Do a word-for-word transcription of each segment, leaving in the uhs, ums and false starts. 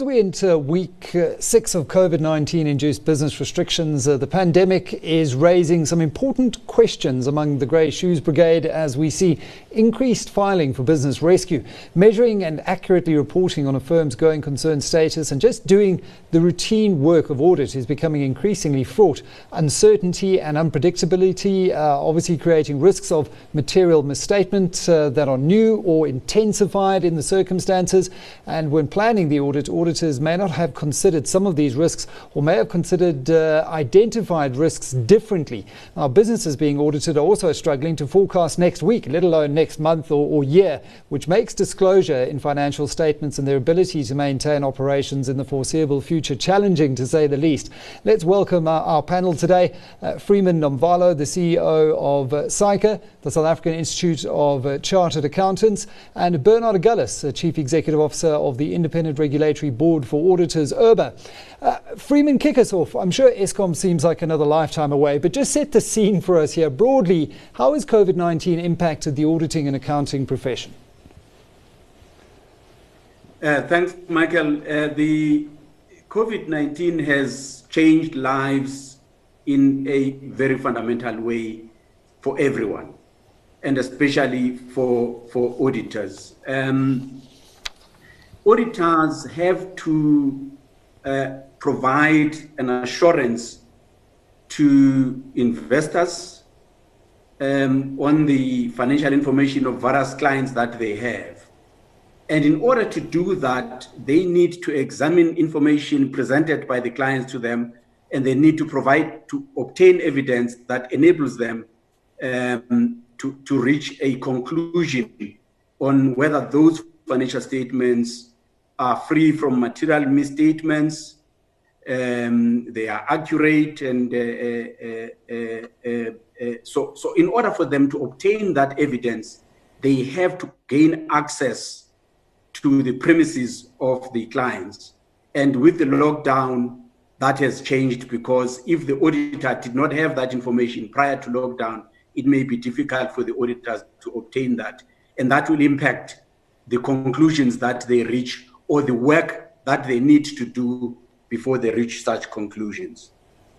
we enter week uh, six of COVID nineteen induced business restrictions, uh, the pandemic is raising some important questions among the Grey Shoes Brigade as we see increased filing for business rescue, measuring and accurately reporting on a firm's going concern status, and just doing the routine work of audit is becoming increasingly fraught. Uncertainty and unpredictability are obviously creating risks of material misstatement uh, that are new or intensified in the circumstances. And when planning the audit, auditors may not have considered some of these risks or may have considered uh, identified risks differently. Now, businesses being audited are also struggling to forecast next week, let alone next month or, or year, which makes disclosure in financial statements and their ability to maintain operations in the foreseeable future challenging, to say the least. Let's welcome our, our panel today. Uh, Freeman Nomvalo, the C E O of uh, SAICA, the South African Institute of uh, Chartered Accountants, and Bernard Agulhas, uh, Chief Executive Officer of the Independent Regulatory Board for Auditors, I R B A. Uh, Freeman, kick us off. I'm sure Eskom seems like another lifetime away, but just set the scene for us here. Broadly, how has COVID nineteen impacted the auditing and accounting profession? Uh, thanks, Michael. Uh, the COVID nineteen has changed lives in a very fundamental way for everyone, and especially for, for auditors. Um, auditors have to uh, provide an assurance to investors um, on the financial information of various clients that they have. And in order to do that, they need to examine information presented by the clients to them, and they need to provide, to obtain evidence that enables them um, to, to reach a conclusion on whether those financial statements are free from material misstatements, um, they are accurate, and uh, uh, uh, uh, uh, so, so in order for them to obtain that evidence, they have to gain access to the premises of the clients. And with the lockdown, that has changed, because if the auditor did not have that information prior to lockdown, it may be difficult for the auditors to obtain that. And that will impact the conclusions that they reach or the work that they need to do before they reach such conclusions.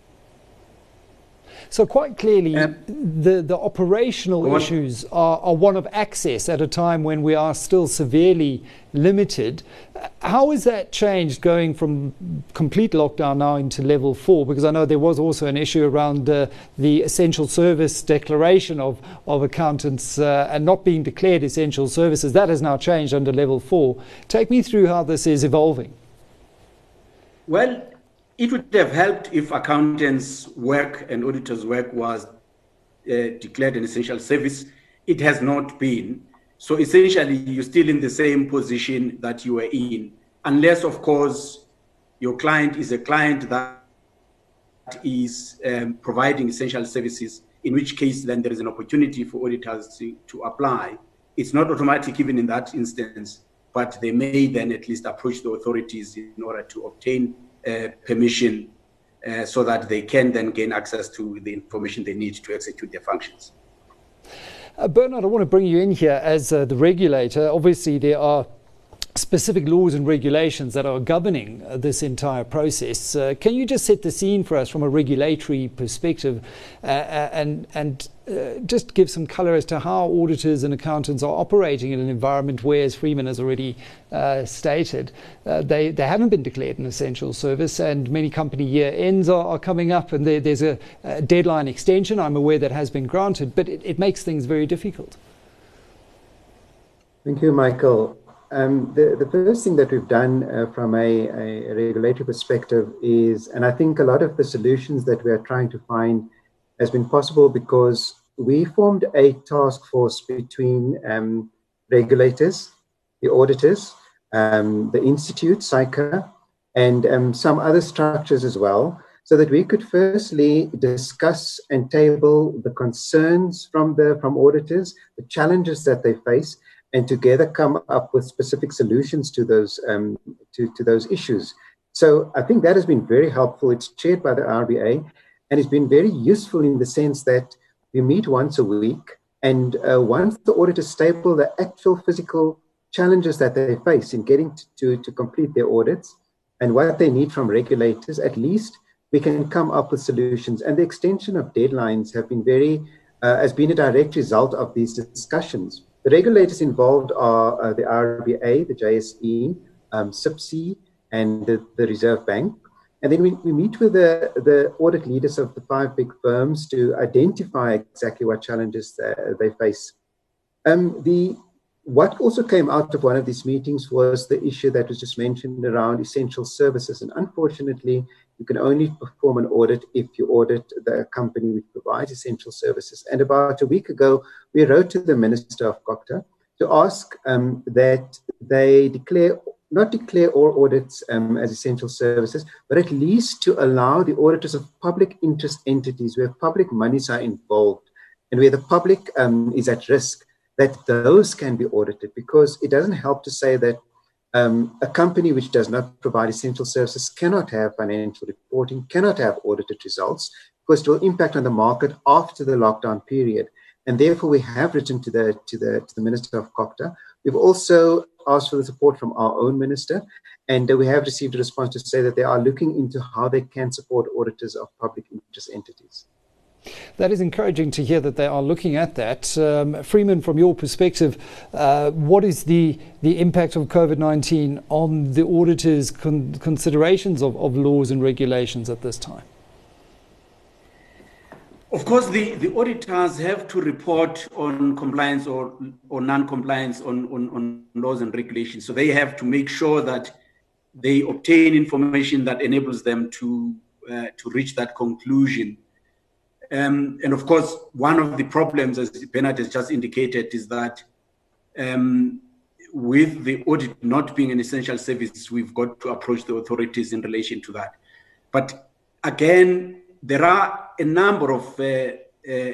So quite clearly, um, the, the operational issues are, are one of access at a time when we are still severely limited. How has that changed going from complete lockdown now into level four? Because I know there was also an issue around uh, the essential service declaration of, of accountants uh, and not being declared essential services. That has now changed under level four. Take me through how this is evolving. Well, it would have helped if accountants' work and auditors' work was uh, declared an essential service. It has not been. So essentially, you're still in the same position that you were in, unless, of course, your client is a client that is um, providing essential services, in which case then there is an opportunity for auditors to, to apply. It's not automatic even in that instance, but they may then at least approach the authorities in order to obtain Uh, permission uh, so that they can then gain access to the information they need to execute their functions. Uh, Bernard, I want to bring you in here as uh, the regulator. Obviously, there are specific laws and regulations that are governing uh, this entire process. Uh, can you just set the scene for us from a regulatory perspective uh, and, and uh, just give some colour as to how auditors and accountants are operating in an environment where, as Freeman has already uh, stated, uh, they, they haven't been declared an essential service, and many company year ends are, are coming up, and there, there's a, a deadline extension, I'm aware, that has been granted, but it, it makes things very difficult. Thank you, Michael. Um, the, the first thing that we've done uh, from a, a regulatory perspective is, and I think a lot of the solutions that we are trying to find has been possible because we formed a task force between um, regulators, the auditors, um, the Institute, SAICA, and um, some other structures as well, so that we could firstly discuss and table the concerns from the from auditors, the challenges that they face, and together come up with specific solutions to those um, to, to those issues. So I think that has been very helpful. It's chaired by the R B A, and it's been very useful in the sense that we meet once a week, and uh, once the auditors table the actual physical challenges that they face in getting to, to, to complete their audits, and what they need from regulators, at least we can come up with solutions. And the extension of deadlines have been very, uh, has been a direct result of these discussions. The regulators involved are uh, the R B A, the J S E, um, S I P S I, and the, the Reserve Bank. And then we, we meet with the, the audit leaders of the five big firms to identify exactly what challenges uh, they face. Um, the What also came out of one of these meetings was the issue that was just mentioned around essential services. And unfortunately, you can only perform an audit if you audit the company which provides essential services. And about a week ago, we wrote to the Minister of COGTA to ask um, that they declare, not declare all audits um, as essential services, but at least to allow the auditors of public interest entities where public monies are involved and where the public um, is at risk, that those can be audited, because it doesn't help to say that um, a company which does not provide essential services cannot have financial reporting, cannot have audited results, because it will impact on the market after the lockdown period. And therefore, we have written to the, to the, to the Minister of COGTA. We've also asked for the support from our own minister, and uh, we have received a response to say that they are looking into how they can support auditors of public interest entities. That is encouraging to hear that they are looking at that. Um, Freeman, from your perspective, uh, what is the, the impact of COVID nineteen on the auditors' con considerations of, of laws and regulations at this time? Of course, the, the auditors have to report on compliance or, or non-compliance on, on, on laws and regulations. So they have to make sure that they obtain information that enables them to, uh, to reach that conclusion. Um, and of course, one of the problems, as Bernard has just indicated, is that um, with the audit not being an essential service, we've got to approach the authorities in relation to that. But again, there are a number of uh, uh,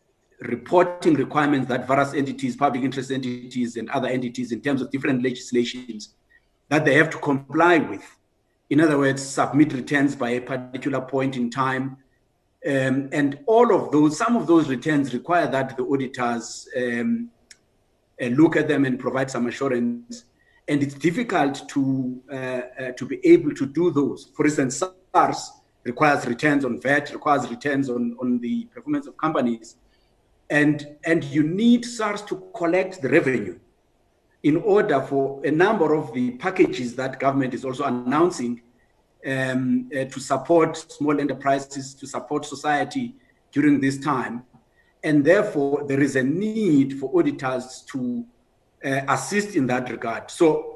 reporting requirements that various entities, public interest entities and other entities in terms of different legislations that they have to comply with. In other words, submit returns by a particular point in time. Um, and all of those, some of those returns require that the auditors um, uh, look at them and provide some assurance. And it's difficult to, uh, uh, to be able to do those. For instance, SARS requires returns on V A T, requires returns on, on the performance of companies. And, and you need SARS to collect the revenue in order for a number of the packages that government is also announcing um, uh, to support small enterprises, to support society during this time. And therefore, there is a need for auditors to uh, assist in that regard. So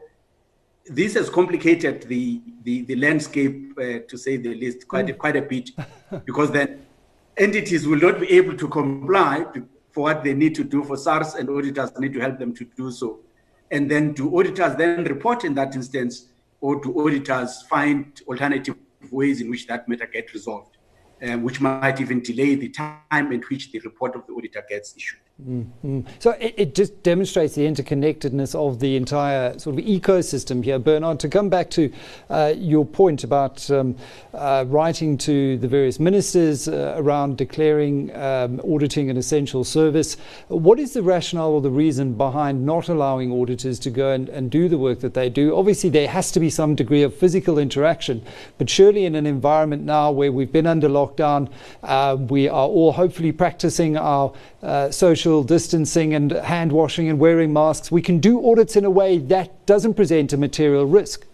this has complicated the, the, the landscape, uh, to say the least, quite, mm. quite a bit, because then entities will not be able to comply for what they need to do for SARS, and auditors need to help them to do so. And then do auditors then report in that instance, or do auditors find alternative ways in which that matter gets resolved, um, which might even delay the time at which the report of the auditor gets issued. Mm-hmm. So it, it just demonstrates the interconnectedness of the entire sort of ecosystem here. Bernard, to come back to uh, your point about um, uh, writing to the various ministers uh, around declaring um, auditing an essential service, what is the rationale or the reason behind not allowing auditors to go and, and do the work that they do? Obviously, there has to be some degree of physical interaction, but surely in an environment now where we've been under lockdown, uh, we are all hopefully practicing our uh, social distancing and hand washing and wearing masks, we can do audits in a way that doesn't present a material risk.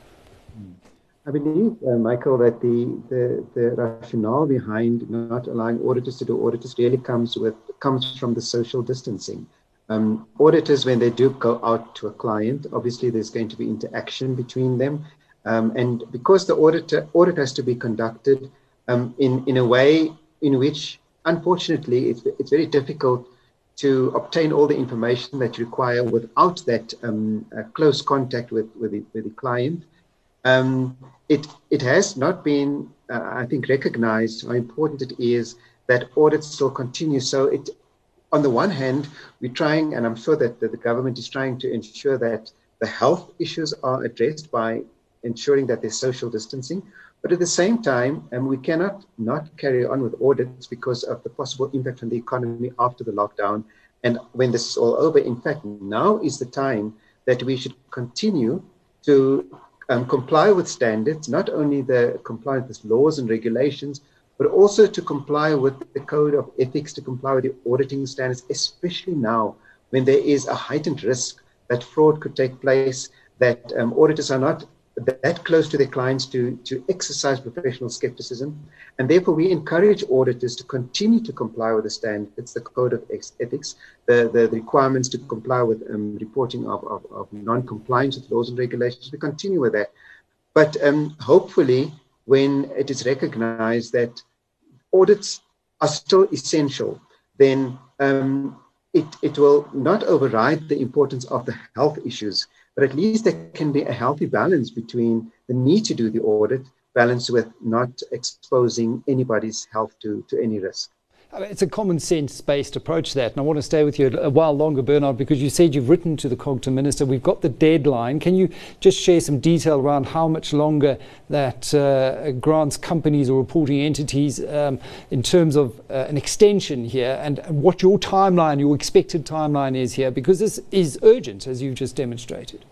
I believe, uh, Michael, that the, the, the rationale behind not allowing auditors to do audits really comes with comes from the social distancing. Um, auditors, when they do go out to a client, obviously there's going to be interaction between them. Um, and because the auditor, audit has to be conducted um, in, in a way in which, unfortunately, it's, it's very difficult to obtain all the information that you require without that um, uh, close contact with, with, the, with the client. Um, it, it has not been, uh, I think, recognized how important it is that audits still continue. So it, on the one hand, we're trying, and I'm sure that, that the government is trying to ensure that the health issues are addressed by ensuring that there's social distancing. But at the same time, um, we cannot not carry on with audits because of the possible impact on the economy after the lockdown. And when this is all over, in fact, now is the time that we should continue to um, comply with standards, not only the comply with laws and regulations, but also to comply with the code of ethics, to comply with the auditing standards, especially now when there is a heightened risk that fraud could take place, that um, auditors are not that close to their clients to, to exercise professional skepticism. And therefore, we encourage auditors to continue to comply with the standards, the code of ethics, the, the, the requirements to comply with um, reporting of, of, of non-compliance with laws and regulations. We continue with that. But um, hopefully, when it is recognized that audits are still essential, then um, it, it will not override the importance of the health issues, but at least there can be a healthy balance between the need to do the audit, balanced with not exposing anybody's health to, to any risk. It's a common sense-based approach, that, and I want to stay with you a while longer, Bernard, because you said you've written to the COGTA Minister. We've got the deadline. Can you just share some detail around how much longer that uh, grants companies or reporting entities um, in terms of uh, an extension here, and, and what your timeline, your expected timeline is here, because this is urgent, as you've just demonstrated?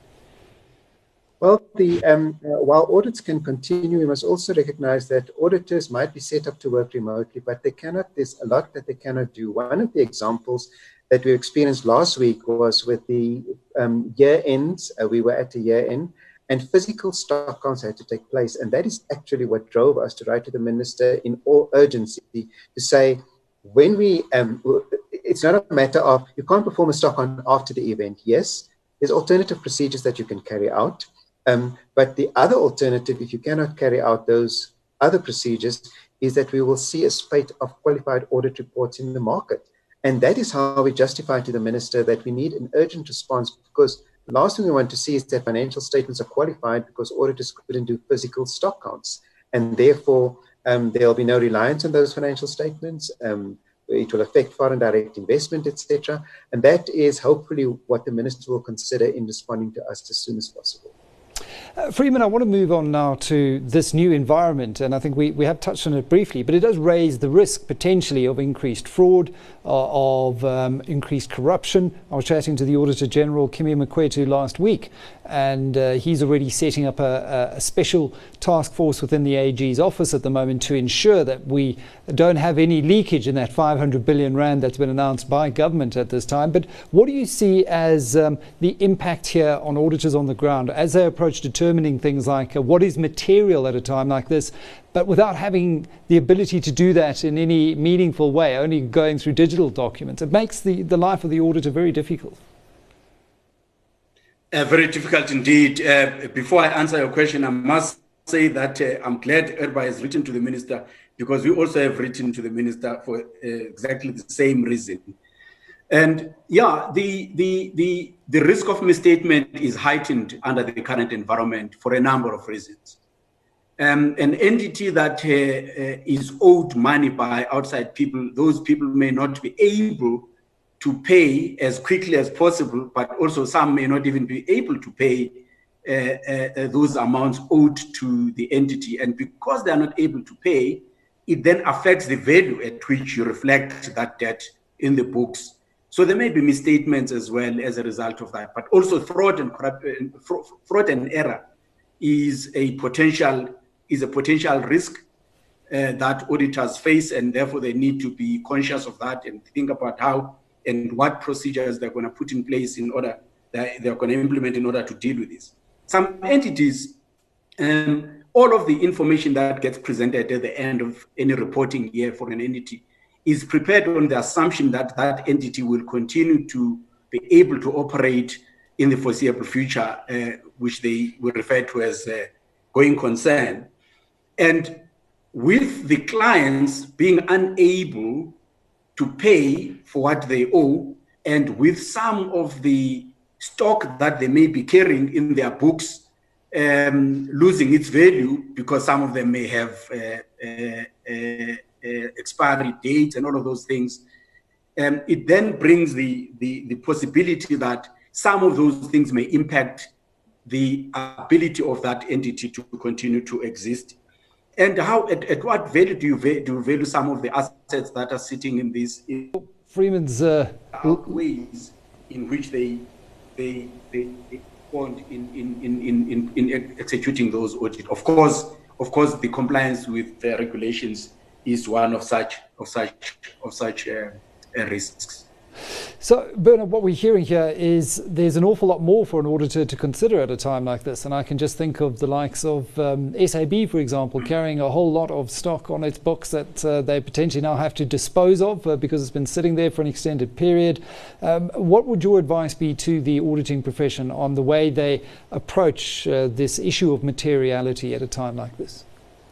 Well, the, um, uh, while audits can continue, we must also recognize that auditors might be set up to work remotely, but they cannot, there's a lot that they cannot do. One of the examples that we experienced last week was with the um, year ends. Uh, we were at a year end, and physical stock counts had to take place. And that is actually what drove us to write to the minister in all urgency to say, when we, um, it's not a matter of, you can't perform a stock on after the event. Yes, there's alternative procedures that you can carry out. Um, but the other alternative, if you cannot carry out those other procedures, is that we will see a spate of qualified audit reports in the market. And that is how we justify to the minister that we need an urgent response, because the last thing we want to see is that financial statements are qualified because auditors couldn't do physical stock counts. And therefore, um, there will be no reliance on those financial statements. Um, it will affect foreign direct investment, et cetera. And that is hopefully what the minister will consider in responding to us as soon as possible. Uh, Freeman, I want to move on now to this new environment, and I think we, we have touched on it briefly, but it does raise the risk potentially of increased fraud, uh, of um, increased corruption. I was chatting to the Auditor General, Kimi Mkwetu, last week, and uh, he's already setting up a, a special task force within the A G's office at the moment to ensure that we don't have any leakage in that five hundred billion rand that's been announced by government at this time. But what do you see as um, the impact here on auditors on the ground as they approach determining things like uh, what is material at a time like this, but without having the ability to do that in any meaningful way, only going through digital documents? It makes the, the life of the auditor very difficult. Uh, very difficult indeed. Uh, before I answer your question, I must say that uh, I'm glad Erba has written to the minister, because we also have written to the minister for uh, exactly the same reason. And yeah, the, the, the, the risk of misstatement is heightened under the current environment for a number of reasons. Um, an entity that uh, uh, is owed money by outside people, those people may not be able to pay as quickly as possible, but also some may not even be able to pay uh, uh, those amounts owed to the entity. And because they are not able to pay, it then affects the value at which you reflect that debt in the books. So there may be misstatements as well as a result of that. But also fraud and corruption, fraud and error is a potential is a potential risk uh, that auditors face, and therefore they need to be conscious of that and think about how and what procedures they're going to put in place in order that they're going to implement in order to deal with this. Some entities, um, all of the information that gets presented at the end of any reporting year for an entity is prepared on the assumption that that entity will continue to be able to operate in the foreseeable future, uh, which they will refer to as uh, going concern. And with the clients being unable to pay for what they owe, and with some of the stock that they may be carrying in their books um, losing its value because some of them may have uh, uh, uh, uh, expiry dates and all of those things, um, it then brings the, the, the possibility that some of those things may impact the ability of that entity to continue to exist. And how, at, at what value do you, va do you value some of the assets that are sitting in these Freeman's uh, ways in which they, they, they, they respond in in, in, in, in executing those audits. Of course, of course, the compliance with the regulations is one of such of such of such uh, uh, risks. So, Bernard, what we're hearing here is there's an awful lot more for an auditor to consider at a time like this. And I can just think of the likes of um, S A B, for example, carrying a whole lot of stock on its books that uh, they potentially now have to dispose of uh, because it's been sitting there for an extended period. Um, what would your advice be to the auditing profession on the way they approach uh, this issue of materiality at a time like this?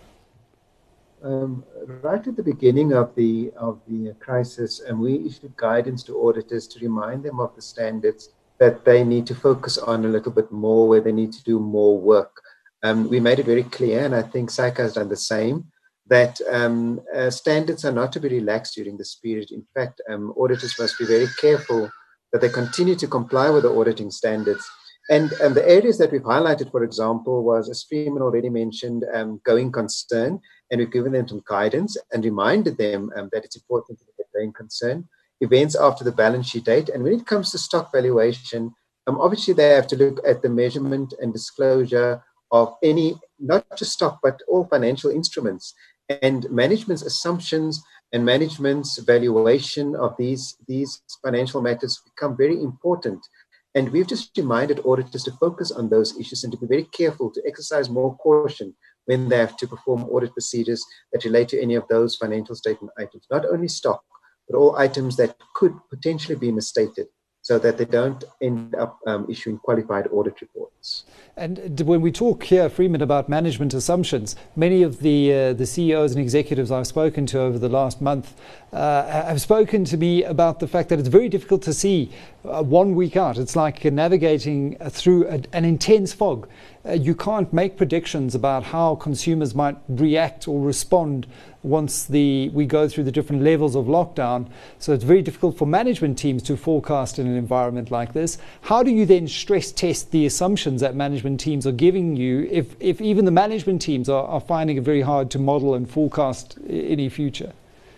Um, right at the beginning of the of the crisis, and we issued guidance to auditors to remind them of the standards that they need to focus on a little bit more, where they need to do more work. Um, we made it very clear, and I think SAICA has done the same, that um, uh, standards are not to be relaxed during this period. In fact, um, auditors must be very careful that they continue to comply with the auditing standards. And, and the areas that we've highlighted, for example, was, as Freeman already mentioned, um, going concern. And we've given them some guidance and reminded them um, that it's important to look at going concern, events after the balance sheet date. And when it comes to stock valuation, um, obviously they have to look at the measurement and disclosure of any, not just stock, but all financial instruments. And management's assumptions and management's valuation of these, these financial matters become very important. And we've just reminded auditors to focus on those issues and to be very careful, to exercise more caution when they have to perform audit procedures that relate to any of those financial statement items, not only stock, but all items that could potentially be misstated, so that they don't end up um, issuing qualified audit reports. And when we talk here, Freeman, about management assumptions, many of the uh, the C E Os and executives I've spoken to over the last month uh, have spoken to me about the fact that it's very difficult to see uh, one week out. It's like navigating through a, an intense fog. Uh, you can't make predictions about how consumers might react or respond once the we go through the different levels of lockdown. So it's very difficult for management teams to forecast in an environment like this. How do you then stress test the assumptions that management teams are giving you if, if even the management teams are, are finding it very hard to model and forecast any future?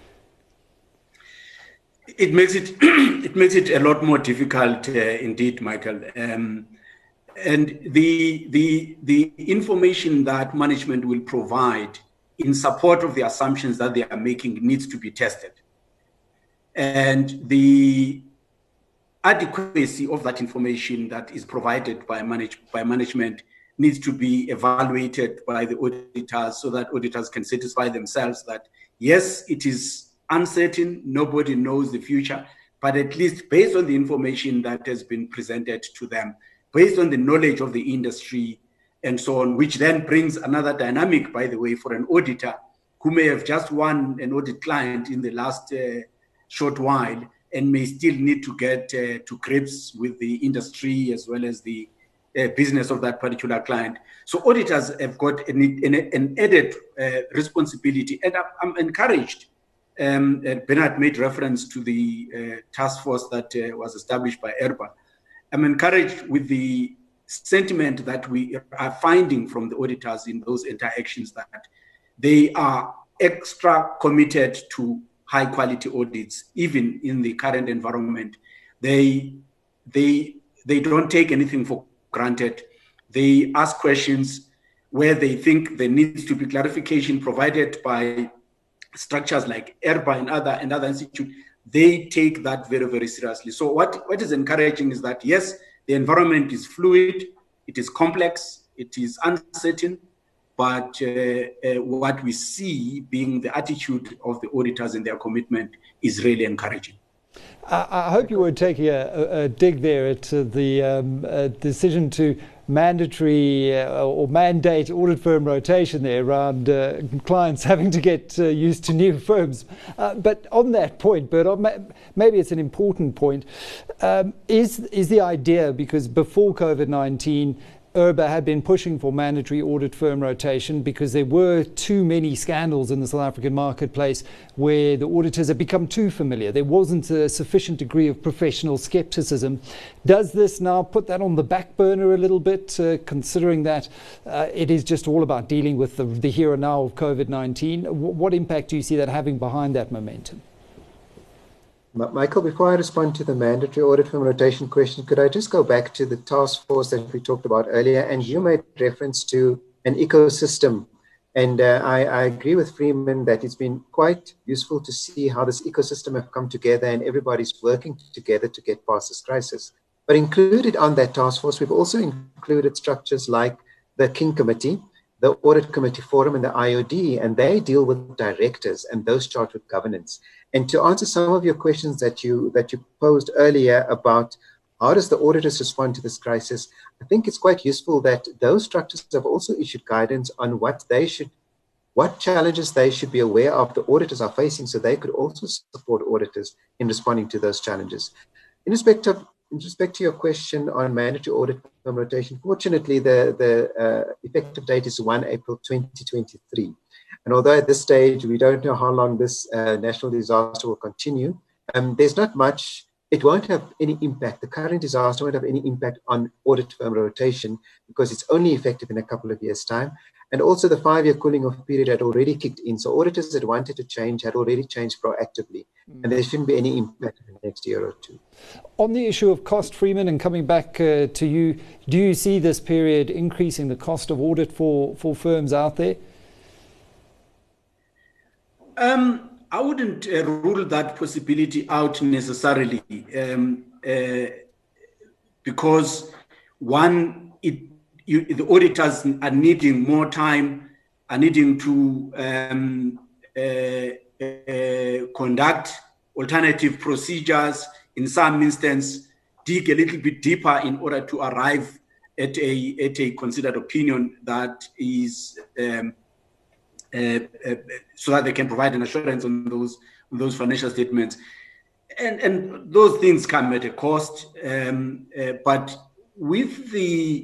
It makes it it makes it a lot more difficult, uh, indeed, Michael. Um, and the the the information that management will provide in support of the assumptions that they are making needs to be tested, and the adequacy of that information that is provided by manage by management needs to be evaluated by the auditors, so that auditors can satisfy themselves that yes, it is uncertain, nobody knows the future, but at least based on the information that has been presented to them, based on the knowledge of the industry and so on, which then brings another dynamic, by the way, for an auditor who may have just won an audit client in the last uh, short while and may still need to get uh, to grips with the industry as well as the uh, business of that particular client. So auditors have got an, an, an added uh, responsibility, and I'm encouraged. Um, uh, Bernard made reference to the uh, task force that uh, was established by I R B A. I'm encouraged with the sentiment that we are finding from the auditors in those interactions, that they are extra committed to high quality audits, even in the current environment. They, they, they don't take anything for granted. They ask questions where they think there needs to be clarification provided by structures like I R B A and other and other institutes. They take that very, very seriously. So what, what is encouraging is that, yes, the environment is fluid, it is complex, it is uncertain, but uh, uh, what we see being the attitude of the auditors and their commitment is really encouraging. I, I hope you were taking a, a, a dig there at uh, the um, uh, decision to mandatory uh, or mandate audit firm rotation there around uh, clients having to get uh, used to new firms. Uh, but on that point, Bert, maybe it's an important point, um, is, is the idea, because before COVID nineteen, I R B A had been pushing for mandatory audit firm rotation because there were too many scandals in the South African marketplace where the auditors had become too familiar. There wasn't a sufficient degree of professional skepticism. Does this now put that on the back burner a little bit, uh, considering that uh, it is just all about dealing with the, the here and now of COVID nineteen? W- what impact do you see that having behind that momentum? Michael, before I respond to the mandatory audit firm rotation question, could I just go back to the task force that we talked about earlier? And you made reference to an ecosystem. And uh, I, I agree with Freeman that it's been quite useful to see how this ecosystem have come together and everybody's working together to get past this crisis. But included on that task force, we've also included structures like the King Committee, the Audit Committee Forum, and the I O D, and they deal with directors and those charged with governance. And to answer some of your questions that you that you posed earlier about how does the auditors respond to this crisis, I think it's quite useful that those structures have also issued guidance on what they should, what challenges they should be aware of the auditors are facing, so they could also support auditors in responding to those challenges. In respect of In respect to your question on mandatory audit firm rotation, fortunately, the, the uh, effective date is first of April twenty twenty-three. And although at this stage, we don't know how long this uh, national disaster will continue, um, there's not much, it won't have any impact. The current disaster won't have any impact on audit firm rotation because it's only effective in a couple of years' time. And also the five-year cooling off period had already kicked in. So auditors that wanted to change had already changed proactively. Mm. And there shouldn't be any impact in the next year or two. On the issue of cost, Freeman, and coming back uh, to you, do you see this period increasing the cost of audit for, for firms out there? Um, I wouldn't uh, rule that possibility out necessarily um, uh, because one, it You, the auditors are needing more time, are needing to um, uh, uh, conduct alternative procedures, in some instance, dig a little bit deeper in order to arrive at a, at a considered opinion that is, um, uh, uh, so that they can provide an assurance on those, on those financial statements. And, and those things come at a cost, um, uh, but with the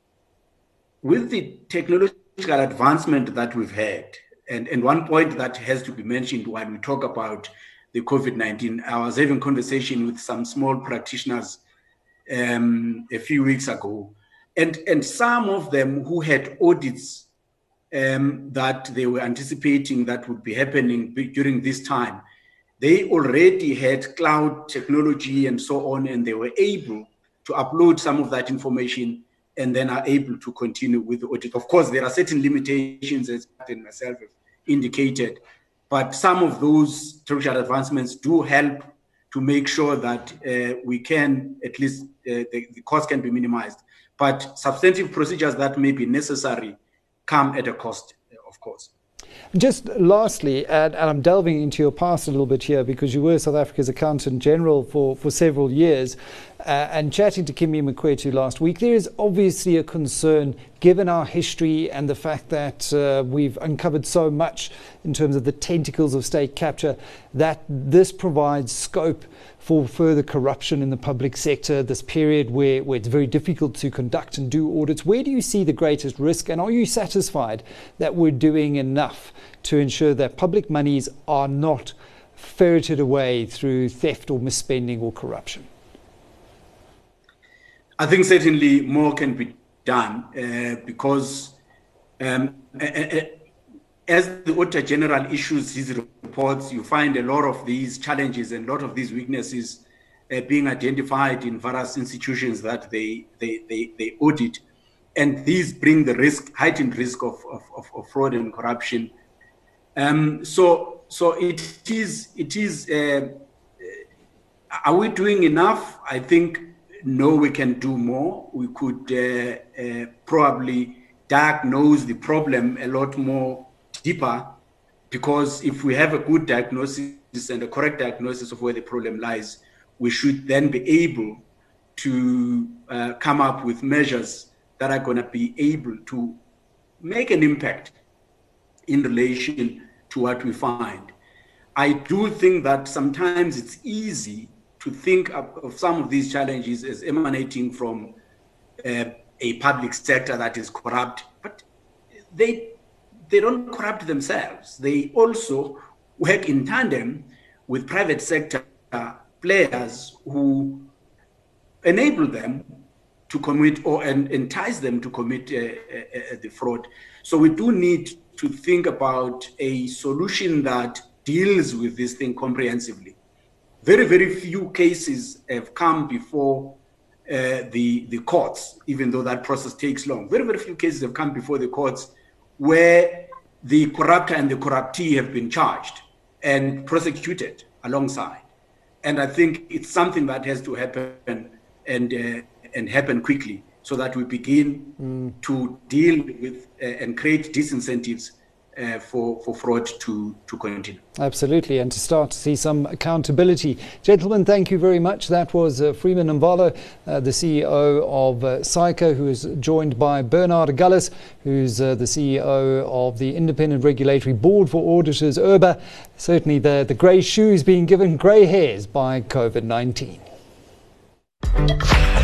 With the technological advancement that we've had, and, and one point that has to be mentioned when we talk about the COVID nineteen, I was having a conversation with some small practitioners um, a few weeks ago, and, and some of them who had audits um, that they were anticipating that would be happening during this time, they already had cloud technology and so on, and they were able to upload some of that information and then are able to continue with the audit. Of course, there are certain limitations, as Pat and myself have indicated, but some of those technological advancements do help to make sure that uh, we can, at least uh, the, the cost can be minimized. But substantive procedures that may be necessary come at a cost, of course. Just lastly, and, and I'm delving into your past a little bit here because you were South Africa's Accountant General for, for several years, uh, and chatting to Kimmy Mokwetu last week, there is obviously a concern, given our history and the fact that uh, we've uncovered so much in terms of the tentacles of state capture, that this provides scope for further corruption in the public sector, this period where, where it's very difficult to conduct and do audits. Where do you see the greatest risk, and are you satisfied that we're doing enough to ensure that public monies are not ferreted away through theft or misspending or corruption? I think certainly more can be done uh, because um, as the Auditor General issues his reports, you find a lot of these challenges and a lot of these weaknesses uh, being identified in various institutions that they, they, they, they audit. And these bring the risk, heightened risk of, of, of fraud and corruption. Um, so so it is, it is uh, are we doing enough? I think, no, we can do more. We could uh, uh, probably diagnose the problem a lot more deeper, because if we have a good diagnosis and a correct diagnosis of where the problem lies, we should then be able to uh, come up with measures that are going to be able to make an impact in relation to what we find. I do think that sometimes it's easy to think of, of some of these challenges as emanating from uh, a public sector that is corrupt, but they they don't corrupt themselves. They also work in tandem with private sector players who enable them to commit or entice them to commit uh, uh, the fraud. So we do need to think about a solution that deals with this thing comprehensively. very, very few cases have come before uh, the, the courts, even though that process takes long. Very, very few cases have come before the courts where the corruptor and the corruptee have been charged and prosecuted alongside. And I think it's something that has to happen and, uh, and happen quickly so that we begin mm. to deal with uh, and create disincentives Uh, for, for fraud to, to continue. Absolutely, and to start to see some accountability. Gentlemen, thank you very much. That was uh, Freeman Mbalo, uh, the C E O of uh, SAICA, who is joined by Bernard Gullis, who's uh, the C E O of the Independent Regulatory Board for Auditors, I R B A. Certainly the, the grey shoes being given grey hairs by COVID nineteen.